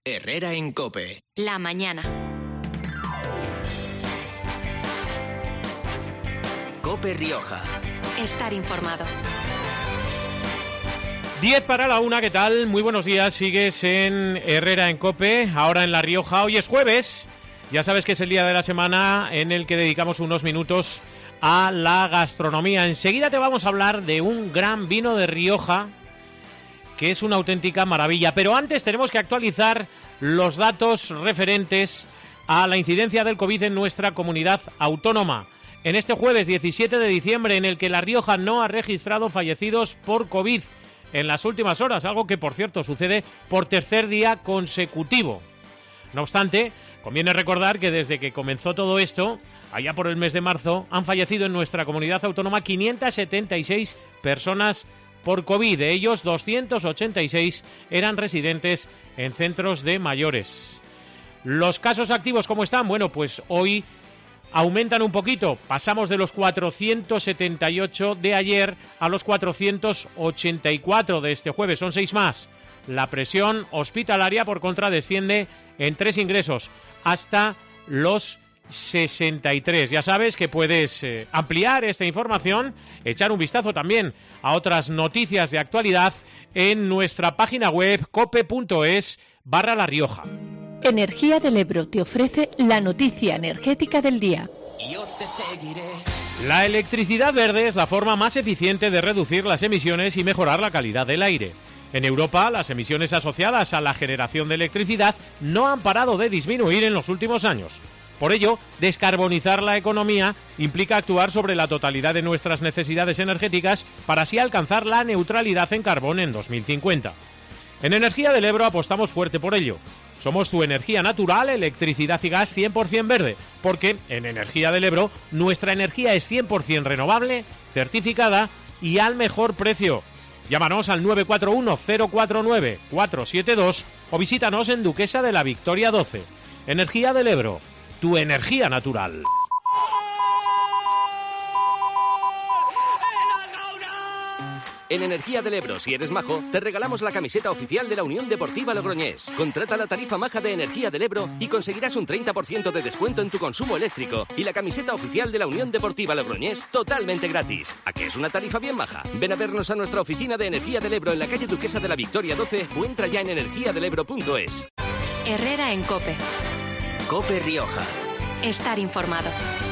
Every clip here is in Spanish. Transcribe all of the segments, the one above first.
Herrera en COPE. La mañana. COPE Rioja. Estar informado. 10 para la 1, ¿qué tal? Muy buenos días, sigues en Herrera en COPE, ahora en La Rioja. Hoy es jueves, ya sabes que es el día de la semana en el que dedicamos unos minutos a la gastronomía. Enseguida te vamos a hablar de un gran vino de Rioja, que es una auténtica maravilla. Pero antes tenemos que actualizar los datos referentes a la incidencia del COVID en nuestra comunidad autónoma. En este jueves 17 de diciembre, en el que La Rioja no ha registrado fallecidos por COVID en las últimas horas, algo que, por cierto, sucede por tercer día consecutivo. No obstante, conviene recordar que desde que comenzó todo esto, allá por el mes de marzo, han fallecido en nuestra comunidad autónoma 576 personas por COVID. De ellos, 286 eran residentes en centros de mayores. ¿Los casos activos cómo están? Bueno, pues hoy aumentan un poquito, pasamos de los 478 de ayer a los 484 de este jueves, son 6 más. La presión hospitalaria, por contra, desciende en 3 ingresos, hasta los 63. Ya sabes que puedes ampliar esta información, echar un vistazo también a otras noticias de actualidad en nuestra página web cope.es/La Rioja. Energía del Ebro te ofrece la noticia energética del día. Yo te seguiré. La electricidad verde es la forma más eficiente de reducir las emisiones y mejorar la calidad del aire. En Europa, las emisiones asociadas a la generación de electricidad no han parado de disminuir en los últimos años. Por ello, descarbonizar la economía implica actuar sobre la totalidad de nuestras necesidades energéticas para así alcanzar la neutralidad en carbón en 2050. En Energía del Ebro apostamos fuerte por ello. Somos tu energía natural, electricidad y gas 100% verde, porque en Energía del Ebro nuestra energía es 100% renovable, certificada y al mejor precio. Llámanos al 941-049-472 o visítanos en Duquesa de la Victoria 12. Energía del Ebro, tu energía natural. En Energía del Ebro, si eres majo, te regalamos la camiseta oficial de la Unión Deportiva Logroñés. Contrata la tarifa maja de Energía del Ebro y conseguirás un 30% de descuento en tu consumo eléctrico y la camiseta oficial de la Unión Deportiva Logroñés totalmente gratis. ¿A qué es una tarifa bien maja? Ven a vernos a nuestra oficina de Energía del Ebro en la calle Duquesa de la Victoria 12 o entra ya en energiadelebro.es. Herrera en COPE. COPE Rioja. Estar informado.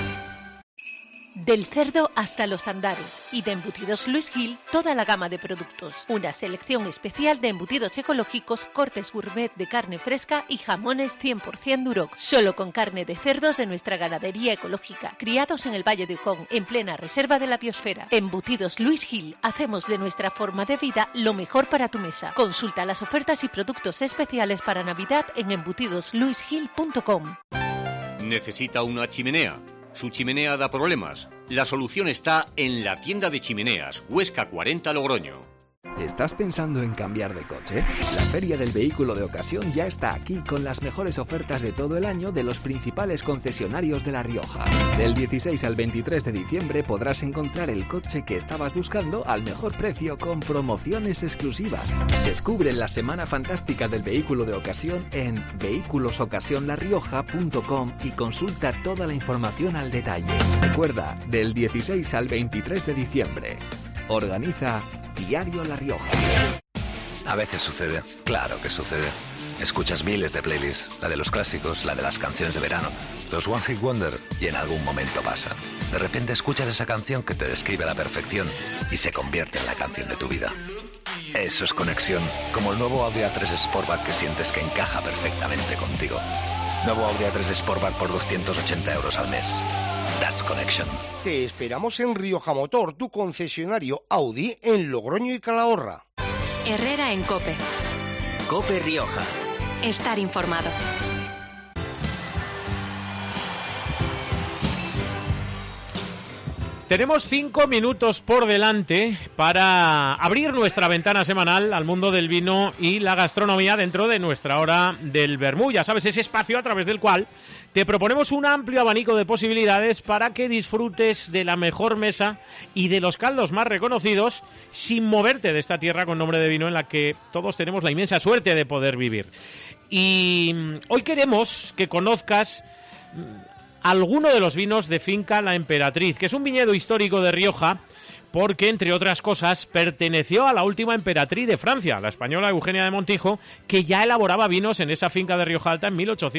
Del cerdo hasta los andares y de Embutidos Luis Gil, toda la gama de productos. Una selección especial de embutidos ecológicos, cortes gourmet de carne fresca y jamones 100% Duroc. Solo con carne de cerdos de nuestra ganadería ecológica, criados en el Valle de Ocón, en plena reserva de la biosfera. Embutidos Luis Gil, hacemos de nuestra forma de vida lo mejor para tu mesa. Consulta las ofertas y productos especiales para Navidad en embutidosluisgil.com. ¿Necesita una chimenea? Su chimenea da problemas. La solución está en la tienda de chimeneas, Huesca 40 Logroño. ¿Estás pensando en cambiar de coche? La Feria del Vehículo de Ocasión ya está aquí con las mejores ofertas de todo el año de los principales concesionarios de La Rioja. Del 16 al 23 de diciembre podrás encontrar el coche que estabas buscando al mejor precio con promociones exclusivas. Descubre la Semana Fantástica del Vehículo de Ocasión en vehiculosocasionlarrioja.com y consulta toda la información al detalle. Recuerda, del 16 al 23 de diciembre. Organiza Diario La Rioja. A veces sucede, claro que sucede. Escuchas miles de playlists, la de los clásicos, la de las canciones de verano, los One Hit Wonder, y en algún momento pasa. De repente escuchas esa canción que te describe a la perfección y se convierte en la canción de tu vida. Eso es conexión, como el nuevo Audi A3 Sportback que sientes que encaja perfectamente contigo. Nuevo Audi A3 Sportback por 280 euros al mes. That's Connection. Te esperamos en Rioja Motor, tu concesionario Audi en Logroño y Calahorra. Herrera en COPE. COPE Rioja. Estar informado. Tenemos 5 minutos por delante para abrir nuestra ventana semanal al mundo del vino y la gastronomía dentro de nuestra hora del vermú. Ya sabes, ese espacio a través del cual te proponemos un amplio abanico de posibilidades para que disfrutes de la mejor mesa y de los caldos más reconocidos sin moverte de esta tierra con nombre de vino en la que todos tenemos la inmensa suerte de poder vivir. Y hoy queremos que conozcas alguno de los vinos de Finca La Emperatriz, que es un viñedo histórico de Rioja, porque, entre otras cosas, perteneció a la última emperatriz de Francia, la española Eugenia de Montijo, que ya elaboraba vinos en esa finca de Rioja Alta en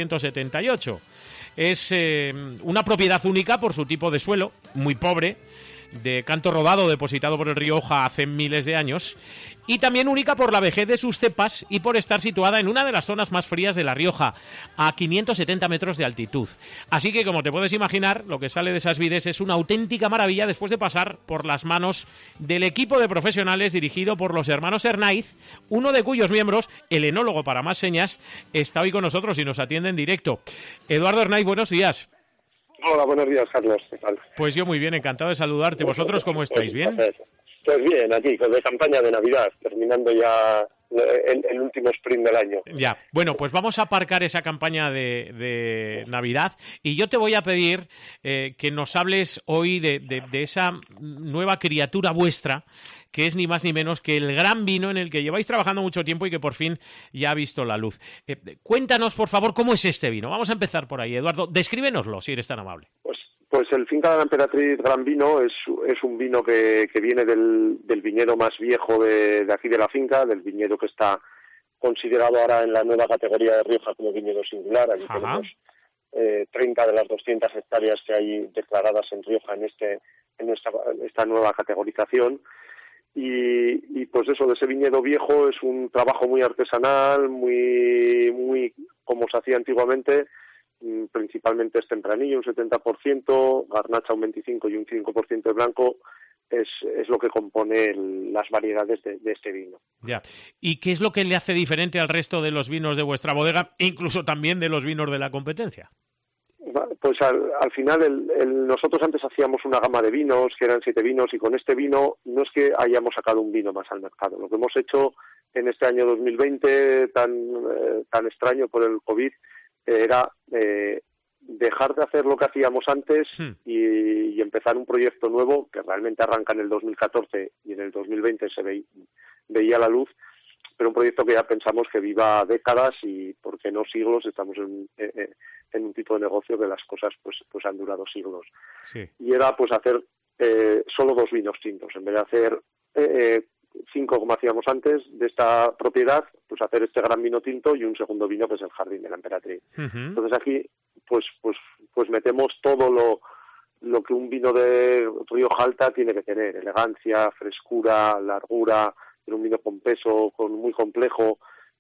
1878. Es una propiedad única por su tipo de suelo, muy pobre, de canto rodado depositado por el río Oja hace miles de años, y también única por la vejez de sus cepas y por estar situada en una de las zonas más frías de La Rioja, a 570 metros de altitud. Así que, como te puedes imaginar, lo que sale de esas vides es una auténtica maravilla después de pasar por las manos del equipo de profesionales dirigido por los hermanos Hernáiz, uno de cuyos miembros, el enólogo para más señas, está hoy con nosotros y nos atiende en directo. Eduardo Hernáiz, buenos días. Hola, buenos días, Carlos. ¿Qué tal? Pues yo muy bien, encantado de saludarte. ¿Vosotros cómo estáis? ¿Bien? Pues bien, aquí, con la campaña de Navidad, terminando ya el último sprint del año. Ya, bueno, pues vamos a aparcar esa campaña de Navidad y yo te voy a pedir que nos hables hoy de esa nueva criatura vuestra, que es ni más ni menos que el gran vino en el que lleváis trabajando mucho tiempo y que por fin ya ha visto la luz. Cuéntanos, por favor, cómo es este vino. Vamos a empezar por ahí, Eduardo. Descríbenoslo, si eres tan amable. Pues el Finca de la Emperatriz Gran Vino es un vino que viene del viñedo más viejo de aquí de la finca, del viñedo que está considerado ahora en la nueva categoría de Rioja como viñedo singular. Aquí tenemos 30 de las 200 hectáreas que hay declaradas en Rioja en esta nueva categorización. Y pues eso, de ese viñedo viejo es un trabajo muy artesanal, muy como se hacía antiguamente. Principalmente es tempranillo, un 70%, garnacha un 25% y un 5% de blanco, es lo que compone las variedades de este vino. Ya. ¿Y qué es lo que le hace diferente al resto de los vinos de vuestra bodega, e incluso también de los vinos de la competencia? Pues al final nosotros antes hacíamos una gama de vinos, que eran 7 vinos, y con este vino no es que hayamos sacado un vino más al mercado. Lo que hemos hecho en este año 2020, tan extraño por el COVID, era dejar de hacer lo que hacíamos antes y empezar un proyecto nuevo que realmente arranca en el 2014 y en el 2020 se veía la luz, pero un proyecto que ya pensamos que viva décadas y, por qué no siglos. Estamos en un tipo de negocio que las cosas pues han durado siglos. Sí. Y era pues hacer solo 2 vinos tintos, en vez de hacer 5 como hacíamos antes de esta propiedad, pues hacer este gran vino tinto y un segundo vino que es el Jardín de la Emperatriz. Entonces aquí pues metemos todo lo que un vino de Rioja Alta tiene que tener: elegancia, frescura, largura, un vino con peso, muy complejo.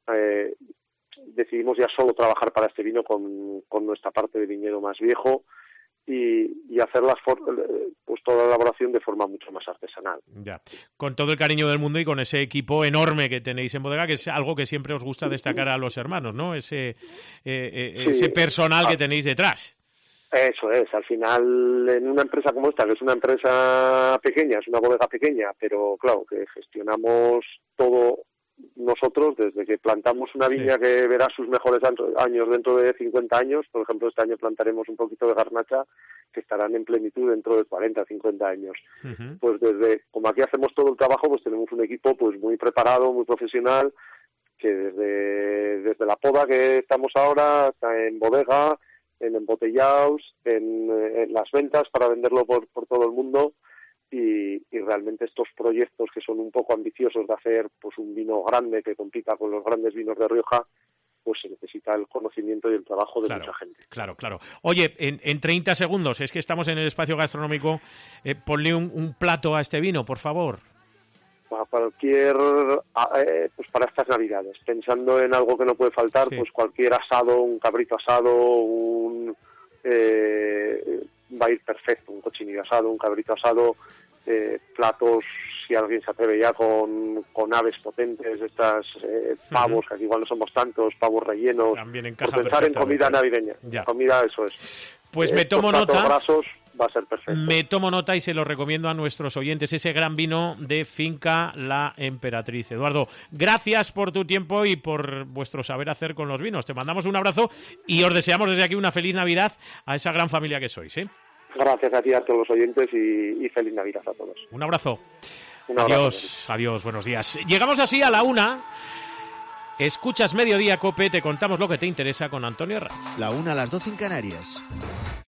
Decidimos ya solo trabajar para este vino con nuestra parte de viñedo más viejo y hacer pues toda la elaboración de forma mucho más artesanal. Ya, con todo el cariño del mundo y con ese equipo enorme que tenéis en bodega, que es algo que siempre os gusta destacar a los hermanos, ¿no? Ese personal que tenéis detrás. Eso es, al final en una empresa como esta, que es una empresa pequeña, es una bodega pequeña, pero claro, que gestionamos todo nosotros, desde que plantamos una viña que verá sus mejores años dentro de 50 años, por ejemplo, este año plantaremos un poquito de garnacha que estarán en plenitud dentro de 40, 50 años. Pues como aquí hacemos todo el trabajo, pues tenemos un equipo pues muy preparado, muy profesional, que desde la poda que estamos ahora, hasta en bodega, en embotellados, en las ventas para venderlo por todo el mundo. Y realmente estos proyectos que son un poco ambiciosos de hacer pues un vino grande que compita con los grandes vinos de Rioja, pues se necesita el conocimiento y el trabajo de mucha gente. Claro. Oye, en 30 segundos, es que estamos en el espacio gastronómico, ponle un plato a este vino, por favor. Para pues para estas Navidades, pensando en algo que no puede faltar, pues cualquier asado, un cabrito asado, va a ir perfecto, un cochinillo asado, un cabrito asado, platos, si alguien se atreve ya con aves potentes, estas pavos, que aquí igual no somos tantos, pavos rellenos, por pensar en comida navideña. Comida, eso es. Pues me tomo nota. Grasos va a ser perfecto. Me tomo nota y se lo recomiendo a nuestros oyentes, ese gran vino de Finca La Emperatriz. Eduardo, gracias por tu tiempo y por vuestro saber hacer con los vinos. Te mandamos un abrazo y os deseamos desde aquí una feliz Navidad a esa gran familia que sois, ¿eh? Gracias a ti, a todos los oyentes, y feliz Navidad a todos. Un abrazo. Un abrazo. Adiós, adiós, buenos días. Llegamos así a la 1. Escuchas Mediodía Cope, te contamos lo que te interesa con Antonio Herrera. La 1 a las 12 en Canarias.